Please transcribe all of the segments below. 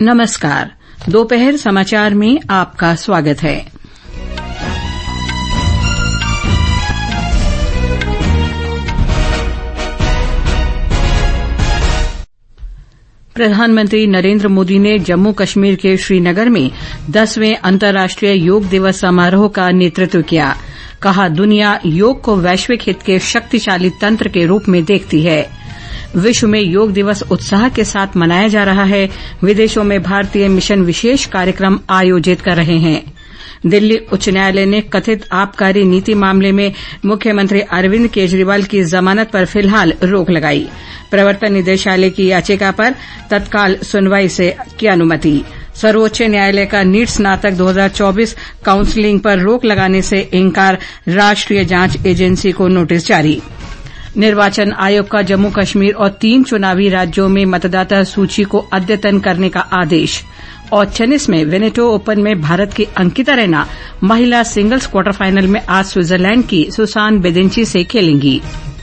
नमस्कार। दोपहर समाचार में आपका स्वागत है। प्रधानमंत्री नरेंद्र मोदी ने जम्मू कश्मीर के श्रीनगर में 10वें अंतर्राष्ट्रीय योग दिवस समारोह का नेतृत्व किया। कहा, दुनिया योग को वैश्विक हित के शक्तिशाली तंत्र के रूप में देखती है। विश्व में योग दिवस उत्साह के साथ मनाया जा रहा है। विदेशों में भारतीय मिशन विशेष कार्यक्रम आयोजित कर रहे हैं। दिल्ली उच्च न्यायालय ने कथित आबकारी नीति मामले में मुख्यमंत्री अरविंद केजरीवाल की जमानत पर फिलहाल रोक लगाई। प्रवर्तन निदेशालय की याचिका पर तत्काल सुनवाई से की अनुमति। सर्वोच्च न्यायालय का नीट स्नातक 2024 काउंसलिंग पर रोक लगाने से इंकार। राष्ट्रीय जांच एजेंसी को नोटिस जारी। निर्वाचन आयोग का जम्मू कश्मीर और 3 चुनावी राज्यों में मतदाता सूची को अद्यतन करने का आदेश। और टेनिस में वेनेटो ओपन में भारत की अंकिता रैना महिला सिंगल्स क्वार्टर फाइनल में आज स्विट्जरलैंड की सुसान बेदेंची से खेलेंगी।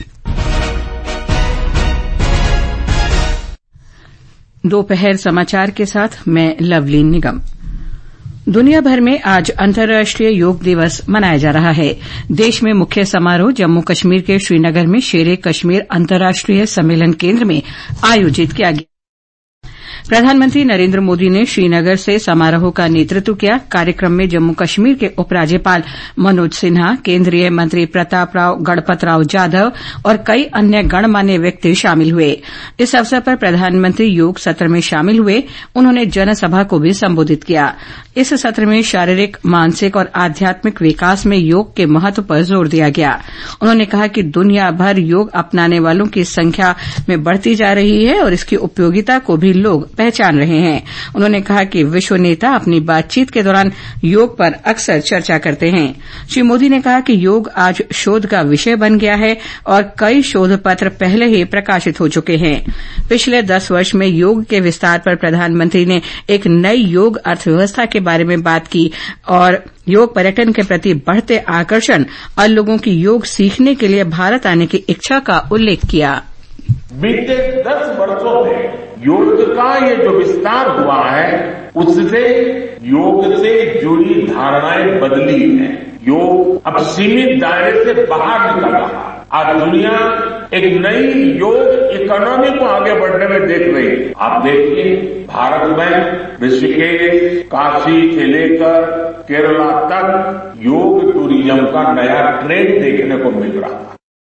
दोपहर समाचार के साथ मैं लवलीन निगम। दुनिया भर में आज अंतर्राष्ट्रीय योग दिवस मनाया जा रहा है। देश में मुख्य समारोह जम्मू कश्मीर के श्रीनगर में शेरे कश्मीर अंतर्राष्ट्रीय सम्मेलन केंद्र में आयोजित किया गया। प्रधानमंत्री नरेंद्र मोदी ने श्रीनगर से समारोह का नेतृत्व किया। कार्यक्रम में जम्मू कश्मीर के उपराज्यपाल मनोज सिन्हा, केंद्रीय मंत्री प्रताप राव गणपत राव जाधव और कई अन्य गणमान्य व्यक्ति शामिल हुए। इस अवसर पर प्रधानमंत्री योग सत्र में शामिल हुए। उन्होंने जनसभा को भी संबोधित किया। इस सत्र में शारीरिक, मानसिक और आध्यात्मिक विकास में योग के महत्व पर जोर दिया गया। उन्होंने कहा कि दुनिया भर योग अपनाने वालों की संख्या में बढ़ती जा रही है और इसकी उपयोगिता को भी लोग पहचान रहे हैं। उन्होंने कहा कि विश्व नेता अपनी बातचीत के दौरान योग पर अक्सर चर्चा करते हैं। श्री मोदी ने कहा कि योग आज शोध का विषय बन गया है और कई शोध पत्र पहले ही प्रकाशित हो चुके हैं। पिछले 10 वर्ष में योग के विस्तार पर प्रधानमंत्री ने एक नई योग अर्थव्यवस्था के बारे में बात की और योग पर्यटन के प्रति बढ़ते आकर्षण और लोगों की योग सीखने के लिए भारत आने की इच्छा का उल्लेख किया। बीते 10 वर्षों में योग का ये जो विस्तार हुआ है, उससे योग से जुड़ी धारणाएं बदली हैं। योग अब सीमित दायरे से बाहर निकल रहा है। आज दुनिया एक नई योग इकोनॉमी को आगे बढ़ने में देख रही है। आप देखिए, भारत में ऋषिकेश, काशी से लेकर केरला तक योग टूरिज्म का नया ट्रेंड देखने को मिल रहा है।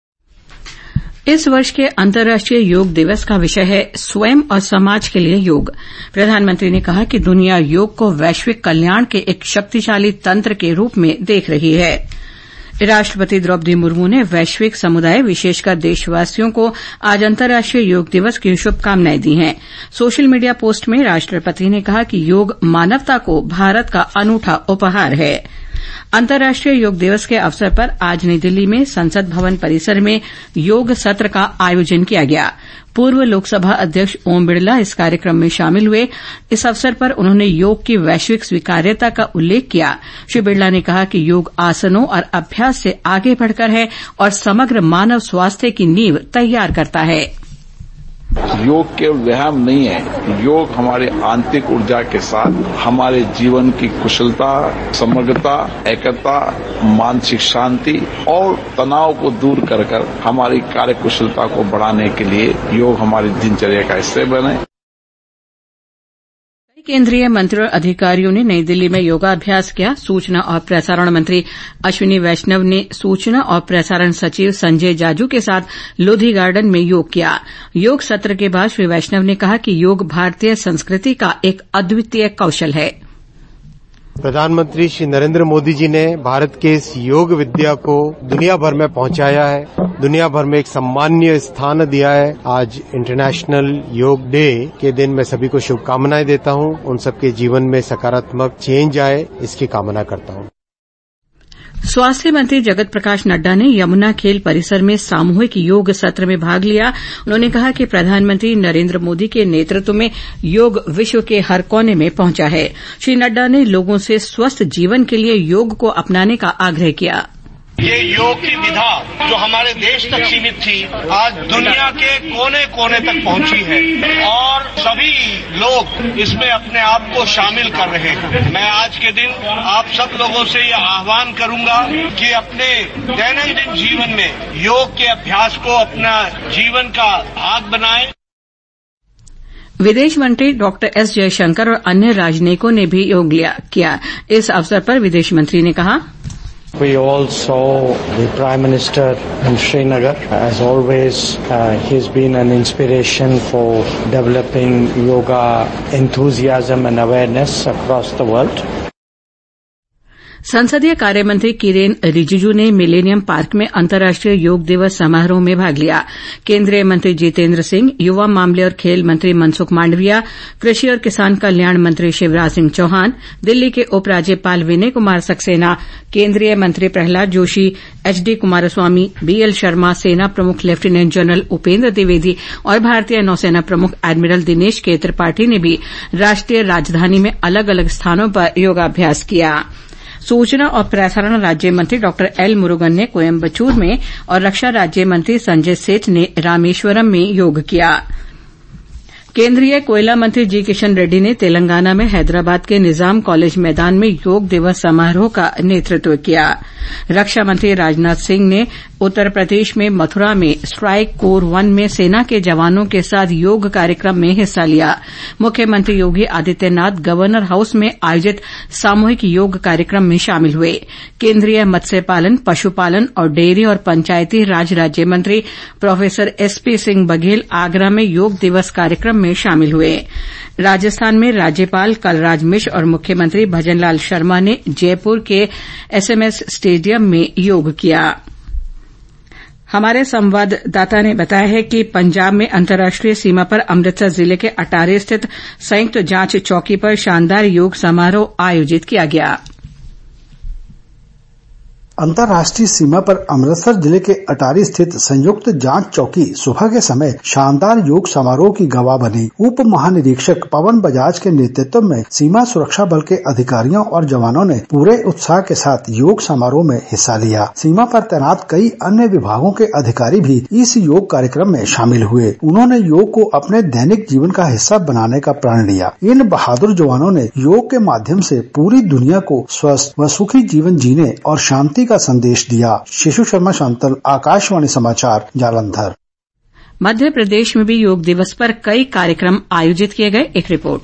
इस वर्ष के अंतर्राष्ट्रीय योग दिवस का विषय है स्वयं और समाज के लिए योग। प्रधानमंत्री ने कहा कि दुनिया योग को वैश्विक कल्याण के एक शक्तिशाली तंत्र के रूप में देख रही है। राष्ट्रपति द्रौपदी मुर्मू ने वैश्विक समुदाय, विशेषकर देशवासियों को आज अंतर्राष्ट्रीय योग दिवस की शुभकामनाएं दी हैं। सोशल मीडिया पोस्ट में राष्ट्रपति ने कहा कि योग मानवता को भारत का अनूठा उपहार है। अंतर्राष्ट्रीय योग दिवस के अवसर पर आज नई दिल्ली में संसद भवन परिसर में योग सत्र का आयोजन किया गया। पूर्व लोकसभा अध्यक्ष ओम बिड़ला इस कार्यक्रम में शामिल हुए। इस अवसर पर उन्होंने योग की वैश्विक स्वीकार्यता का उल्लेख किया। श्री बिड़ला ने कहा कि योग आसनों और अभ्यास से आगे बढ़कर है और समग्र मानव स्वास्थ्य की नींव तैयार करता है। योग केवल व्यायाम नहीं है। योग हमारे आंतरिक ऊर्जा के साथ हमारे जीवन की कुशलता, समग्रता, एकता, मानसिक शांति और तनाव को दूर कर हमारी कार्य कुशलता को बढ़ाने के लिए योग हमारी दिनचर्या का हिस्सा बने। केंद्रीय मंत्री और अधिकारियों ने नई दिल्ली में योगाभ्यास किया। सूचना और प्रसारण मंत्री अश्विनी वैष्णव ने सूचना और प्रसारण सचिव संजय जाजू के साथ लोधी गार्डन में योग किया। योग सत्र के बाद श्री वैष्णव ने कहा कि योग भारतीय संस्कृति का एक अद्वितीय कौशल है। प्रधानमंत्री श्री नरेंद्र मोदी जी ने भारत के इस योग विद्या को दुनिया भर में पहुंचाया है, दुनिया भर में एक सम्मानीय स्थान दिया है। आज इंटरनेशनल योग डे के दिन मैं सभी को शुभकामनाएं देता हूं। उन सबके जीवन में सकारात्मक चेंज आए, इसकी कामना करता हूं। स्वास्थ्य मंत्री जगत प्रकाश नड्डा ने यमुना खेल परिसर में सामूहिक योग सत्र में भाग लिया। उन्होंने कहा कि प्रधानमंत्री नरेंद्र मोदी के नेतृत्व में योग विश्व के हर कोने में पहुंचा है। श्री नड्डा ने लोगों से स्वस्थ जीवन के लिए योग को अपनाने का आग्रह किया। ये योग की विधा जो हमारे देश तक सीमित थी, आज दुनिया के कोने कोने तक पहुंची है और सभी लोग इसमें अपने आप को शामिल कर रहे हैं। मैं आज के दिन आप सब लोगों से ये आह्वान करूंगा कि अपने दैनंदिन जीवन में योग के अभ्यास को अपना जीवन का भाग बनाएं। विदेश मंत्री डॉक्टर एस जयशंकर और अन्य राजनयिकों ने भी योग किया। इस अवसर पर विदेश मंत्री ने कहा, We all saw the Prime Minister in Srinagar. As always, he's been an inspiration for developing yoga enthusiasm and awareness across the world. संसदीय कार्य मंत्री किरेन रिजिजू ने मिलेनियम पार्क में अंतर्राष्ट्रीय योग दिवस समारोह में भाग लिया। केंद्रीय मंत्री जितेंद्र सिंह, युवा मामले और खेल मंत्री मनसुख मांडविया, कृषि और किसान कल्याण मंत्री शिवराज सिंह चौहान, दिल्ली के उपराज्यपाल विनय कुमार सक्सेना, केंद्रीय मंत्री प्रहलाद जोशी, एचडी कुमारस्वामी, बीएल शर्मा, सेना प्रमुख लेफ्टिनेंट जनरल उपेंद्र द्विवेदी और भारतीय नौसेना प्रमुख एडमिरल दिनेश के त्रिपाठी ने भी राष्ट्रीय राजधानी में अलग अलग स्थानों पर योगाभ्यास किया। सूचना और प्रसारण राज्य मंत्री डॉक्टर एल मुरुगन ने कोयम्बटूर में और रक्षा राज्य मंत्री संजय सेठ ने रामेश्वरम में योग किया। केंद्रीय कोयला मंत्री जी किशन रेड्डी ने तेलंगाना में हैदराबाद के निजाम कॉलेज मैदान में योग दिवस समारोह का नेतृत्व किया। रक्षा मंत्री राजनाथ सिंह ने उत्तर प्रदेश में मथुरा में स्ट्राइक कोर 1 में सेना के जवानों के साथ योग कार्यक्रम में हिस्सा लिया। मुख्यमंत्री योगी आदित्यनाथ गवर्नर हाउस में आयोजित सामूहिक योग कार्यक्रम में शामिल हुए। केंद्रीय मत्स्य पालन, पशुपालन और डेयरी और पंचायती राज राज्य मंत्री प्रोफेसर एसपी सिंह बघेल आगरा में योग दिवस कार्यक्रम में शामिल हुए। राजस्थान में राज्यपाल कलराज मिश्र और मुख्यमंत्री भजनलाल शर्मा ने जयपुर के एसएमएस स्टेडियम में योग किया। हमारे संवाददाता ने बताया है कि पंजाब में अंतर्राष्ट्रीय सीमा पर अमृतसर जिले के अटारी स्थित संयुक्त जांच चौकी पर शानदार योग समारोह आयोजित किया गया। अंतर्राष्ट्रीय सीमा पर अमृतसर जिले के अटारी स्थित संयुक्त जांच चौकी सुबह के समय शानदार योग समारोह की गवाह बनी। उप महानिरीक्षक पवन बजाज के नेतृत्व में सीमा सुरक्षा बल के अधिकारियों और जवानों ने पूरे उत्साह के साथ योग समारोह में हिस्सा लिया। सीमा पर तैनात कई अन्य विभागों के अधिकारी भी इस योग कार्यक्रम में शामिल हुए। उन्होंने योग को अपने दैनिक जीवन का हिस्सा बनाने का प्रण लिया। इन बहादुर जवानों ने योग के माध्यम से पूरी दुनिया को स्वस्थ व सुखी जीवन जीने और शांति का संदेश दिया। शिशु शर्मा शांतल, आकाशवाणी समाचार, जालंधर। मध्य प्रदेश में भी योग दिवस पर कई कार्यक्रम आयोजित किए गए। एक रिपोर्ट।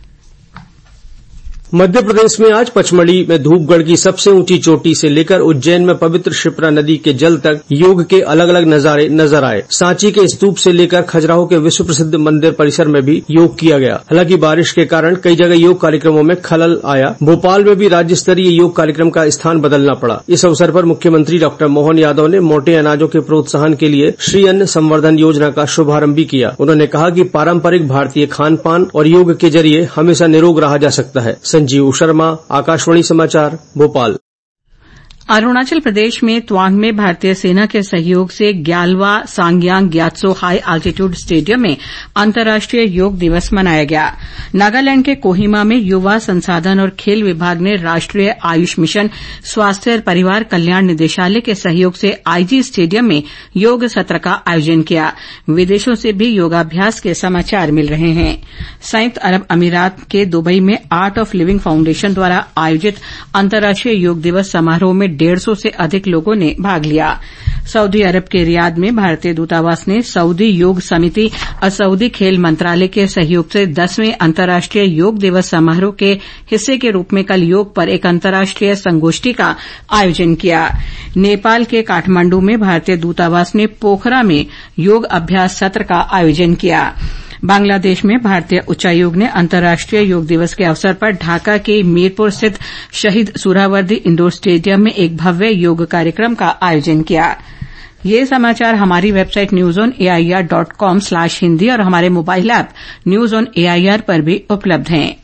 मध्य प्रदेश में आज पचमढ़ी में धूपगढ़ की सबसे ऊंची चोटी से लेकर उज्जैन में पवित्र क्षिप्रा नदी के जल तक योग के अलग अलग नजारे नजर आए। सांची के स्तूप से लेकर खजुराहो के विश्व प्रसिद्ध मंदिर परिसर में भी योग किया गया। हालांकि बारिश के कारण कई जगह योग कार्यक्रमों में खलल आया। भोपाल में भी राज्य स्तरीय योग कार्यक्रम का स्थान बदलना पड़ा। इस अवसर पर मुख्यमंत्री डॉक्टर मोहन यादव ने मोटे अनाजों के प्रोत्साहन के लिए श्री अन्न संवर्धन योजना का शुभारंभ भी किया। उन्होंने कहा कि पारंपरिक भारतीय खान पान और योग के जरिए हमेशा निरोग रहा जा सकता है। संजीव शर्मा, आकाशवाणी समाचार, भोपाल। अरुणाचल प्रदेश में तवांग में भारतीय सेना के सहयोग से Gyalwa Tsangyang Gyatso high altitude stadium में अंतर्राष्ट्रीय योग दिवस मनाया गया। नागालैंड के कोहिमा में युवा संसाधन और खेल विभाग ने राष्ट्रीय आयुष मिशन, स्वास्थ्य और परिवार कल्याण निदेशालय के सहयोग से आईजी स्टेडियम में योग सत्र का आयोजन किया। विदेशों से भी योगाभ्यास के समाचार मिल रहे हैं। संयुक्त अरब अमीरात के दुबई में आर्ट ऑफ लिविंग फाउंडेशन द्वारा आयोजित अंतर्राष्ट्रीय योग दिवस समारोह में 150 से अधिक लोगों ने भाग लिया। सऊदी अरब के रियाद में भारतीय दूतावास ने सऊदी योग समिति और सऊदी खेल मंत्रालय के सहयोग से 10वें अंतर्राष्ट्रीय योग दिवस समारोह के हिस्से के रूप में कल योग पर एक अंतर्राष्ट्रीय संगोष्ठी का आयोजन किया। नेपाल के काठमांडू में भारतीय दूतावास ने पोखरा में योग अभ्यास सत्र का आयोजन किया। बांग्लादेश में भारतीय उच्चायोग ने अंतर्राष्ट्रीय योग दिवस के अवसर पर ढाका के मीरपुर स्थित शहीद सुहरावर्दी इंडोर स्टेडियम में एक भव्य योग कार्यक्रम का आयोजन किया। ये समाचार हमारी वेबसाइट newsonair.com/hindi और हमारे mobile app News on AIR पर भी उपलब्ध हैं।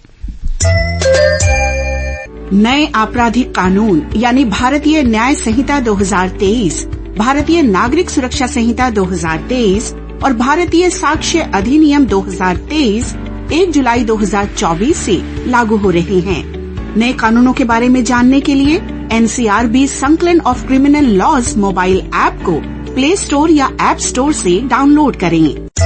नए आपराधिक कानून यानी भारतीय न्याय संहिता 2023, भारतीय नागरिक सुरक्षा संहिता 2023 और भारतीय साक्ष्य अधिनियम 2023 1 जुलाई 2024 से लागू हो रहे हैं। नए कानूनों के बारे में जानने के लिए NCRB Sankalan of criminal laws mobile app को प्ले स्टोर या ऐप स्टोर से डाउनलोड करें।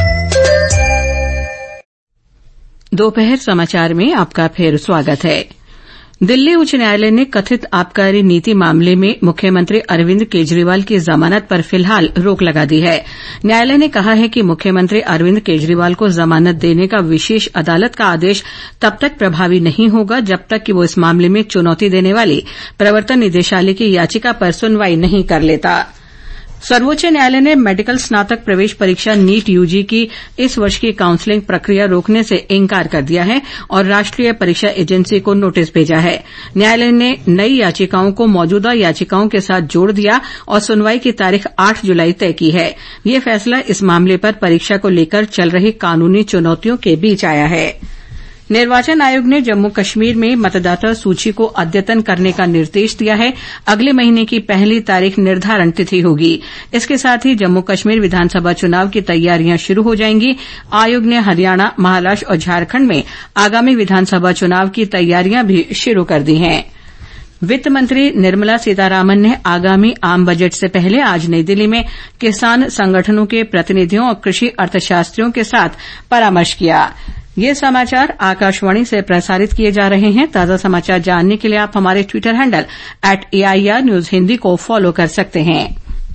दोपहर समाचार में आपका फिर स्वागत है। दिल्ली उच्च न्यायालय ने कथित आबकारी नीति मामले में मुख्यमंत्री अरविंद केजरीवाल की जमानत पर फिलहाल रोक लगा दी है। न्यायालय ने कहा है कि मुख्यमंत्री अरविंद केजरीवाल को जमानत देने का विशेष अदालत का आदेश तब तक प्रभावी नहीं होगा जब तक कि वो इस मामले में चुनौती देने वाली प्रवर्तन निदेशालय की याचिका पर सुनवाई नहीं कर लेता। सर्वोच्च न्यायालय ने मेडिकल स्नातक प्रवेश परीक्षा नीट यूजी की इस वर्ष की काउंसलिंग प्रक्रिया रोकने से इंकार कर दिया है और राष्ट्रीय परीक्षा एजेंसी को नोटिस भेजा है। न्यायालय ने नई याचिकाओं को मौजूदा याचिकाओं के साथ जोड़ दिया और सुनवाई की तारीख 8 जुलाई तय की है। यह फैसला इस मामले पर परीक्षा को लेकर चल रही कानूनी चुनौतियों के बीच आया है। निर्वाचन आयोग ने जम्मू कश्मीर में मतदाता सूची को अद्यतन करने का निर्देश दिया है। अगले महीने की 1 तारीख निर्धारण तिथि होगी। इसके साथ ही जम्मू कश्मीर विधानसभा चुनाव की तैयारियां शुरू हो जाएंगी। आयोग ने हरियाणा, महाराष्ट्र और झारखंड में आगामी विधानसभा चुनाव की तैयारियां भी शुरू कर दी हैं। वित्त मंत्री निर्मला सीतारामन ने आगामी आम बजट से पहले आज नई दिल्ली में किसान संगठनों के प्रतिनिधियों और कृषि अर्थशास्त्रियों के साथ परामर्श किया। ये समाचार आकाशवाणी से प्रसारित किए जा रहे हैं। ताजा समाचार जानने के लिए आप हमारे Twitter handle @AIR News Hindi को फॉलो कर सकते हैं।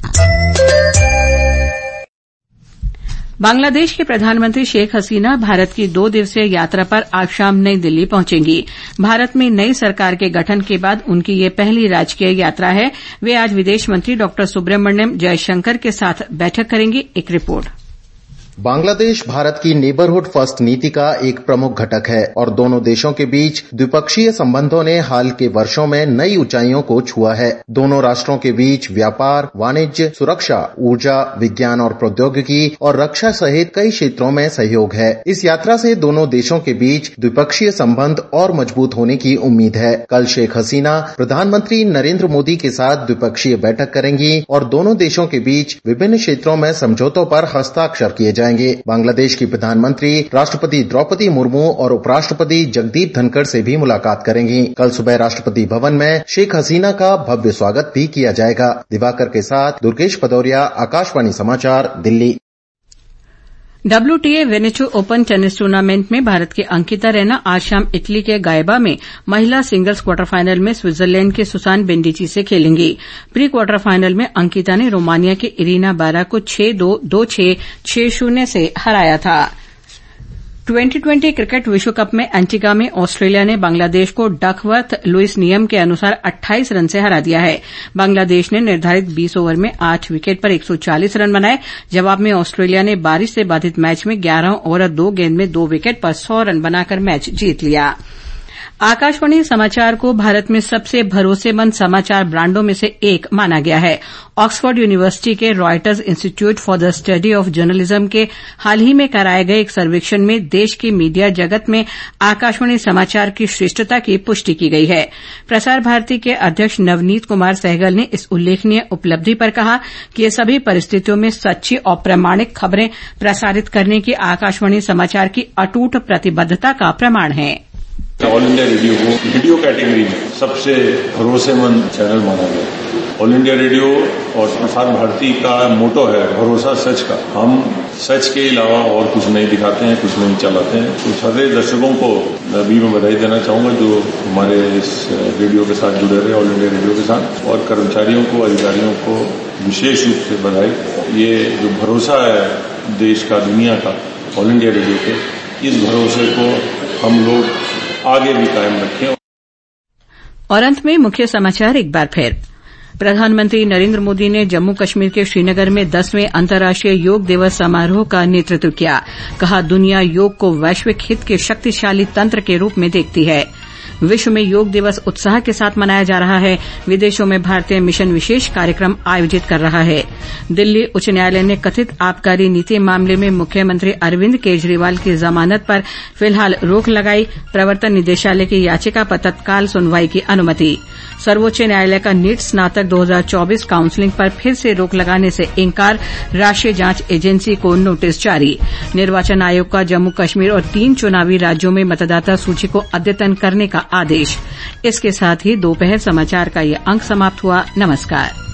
बांग्लादेश की प्रधानमंत्री शेख हसीना भारत की 2 दिवसीय यात्रा पर आज शाम नई दिल्ली पहुंचेंगी। भारत में नई सरकार के गठन के बाद उनकी ये पहली राजकीय यात्रा है। वे आज विदेश मंत्री डॉ सुब्रमण्यम जयशंकर के साथ बैठक करेंगी। एक रिपोर्ट। बांग्लादेश भारत की नेबरहुड फर्स्ट नीति का एक प्रमुख घटक है और दोनों देशों के बीच द्विपक्षीय संबंधों ने हाल के वर्षों में नई ऊंचाइयों को छुआ है। दोनों राष्ट्रों के बीच व्यापार, वाणिज्य, सुरक्षा, ऊर्जा, विज्ञान और प्रौद्योगिकी और रक्षा सहित कई क्षेत्रों में सहयोग है। इस यात्रा से दोनों देशों के बीच द्विपक्षीय संबंध और मजबूत होने की उम्मीद है। कल शेख हसीना प्रधानमंत्री नरेंद्र मोदी के साथ द्विपक्षीय बैठक करेंगी और दोनों देशों के बीच विभिन्न क्षेत्रों में समझौतों पर हस्ताक्षर किए जाएंगे। बांग्लादेश की प्रधानमंत्री राष्ट्रपति द्रौपदी मुर्मू और उपराष्ट्रपति जगदीप धनखड़ से भी मुलाकात करेंगी। कल सुबह राष्ट्रपति भवन में शेख हसीना का भव्य स्वागत भी किया जाएगा। दिवाकर के साथ दुर्गेश भदौरिया, आकाशवाणी समाचार, Delhi. WTA Veneto Open tennis tournament में भारत की अंकिता रैना आज शाम इटली के गायबा में महिला सिंगल्स क्वार्टर फाइनल में स्विट्जरलैंड के सुसान बेंडिची से खेलेंगी। प्री क्वार्टर फाइनल में अंकिता ने रोमानिया की इरीना बारा को 6-2, 2-6, 6-0 से हराया था। 2020 क्रिकेट विश्व कप में एंटीगा में ऑस्ट्रेलिया ने बांग्लादेश को डकवर्थ लुईस नियम के अनुसार 28 रन से हरा दिया है। बांग्लादेश ने निर्धारित 20 ओवर में 8 विकेट पर 140 रन बनाए। जवाब में ऑस्ट्रेलिया ने बारिश से बाधित मैच में 11 ओवर 2 गेंद में 2 विकेट पर 100 रन बनाकर मैच जीत लिया। आकाशवाणी समाचार को भारत में सबसे भरोसेमंद समाचार ब्रांडों में से एक माना गया है। ऑक्सफोर्ड यूनिवर्सिटी के Reuters Institute for the Study of Journalism के हाल ही में कराए गए एक सर्वेक्षण में देश की मीडिया जगत में आकाशवाणी समाचार की श्रेष्ठता की पुष्टि की गई है। प्रसार भारती के अध्यक्ष नवनीत कुमार सहगल ने इस उल्लेखनीय उपलब्धि पर कहा कि ये सभी परिस्थितियों में सच्ची और प्रामाणिक खबरें प्रसारित करने की आकाशवाणी समाचार की अटूट प्रतिबद्धता का प्रमाण है। ऑल इंडिया रेडियो को वीडियो कैटेगरी में सबसे भरोसेमंद चैनल माना गया। ऑल इंडिया रेडियो और प्रसार भारती का मोटो है भरोसा सच का। हम सच के अलावा और कुछ नहीं दिखाते हैं, कुछ नहीं चलाते हैं। तो सारे दर्शकों को भी मैं बधाई देना चाहूंगा जो हमारे इस रेडियो के साथ जुड़े रहे, ऑल इंडिया रेडियो के साथ, और कर्मचारियों को, अधिकारियों को विशेष रूप से बधाई। ये जो भरोसा है देश का, दुनिया का, ऑल इंडिया रेडियो के, इस भरोसे को हम लोग आगे भी कायम रखें। और अंत में मुख्य समाचार एक बार फिर। प्रधानमंत्री नरेंद्र मोदी ने जम्मू कश्मीर के श्रीनगर में 10वें अंतर्राष्ट्रीय योग दिवस समारोह का नेतृत्व किया। कहा, दुनिया योग को वैश्विक हित के शक्तिशाली तंत्र के रूप में देखती है। विश्व में योग दिवस उत्साह के साथ मनाया जा रहा है। विदेशों में भारतीय मिशन विशेष कार्यक्रम आयोजित कर रहा है। दिल्ली उच्च न्यायालय ने कथित आबकारी नीति मामले में मुख्यमंत्री अरविंद केजरीवाल की जमानत पर फिलहाल रोक लगाई। प्रवर्तन निदेशालय की याचिका पर तत्काल सुनवाई की अनुमति। सर्वोच्च न्यायालय का नीट स्नातक 2024 काउंसलिंग पर फिर से रोक लगाने से इंकार। राष्ट्रीय जांच एजेंसी को नोटिस जारी। निर्वाचन आयोग का जम्मू कश्मीर और 3 चुनावी राज्यों में मतदाता सूची को अद्यतन करने का आदेश। इसके साथ ही दोपहर समाचार का ये अंक समाप्त हुआ। नमस्कार।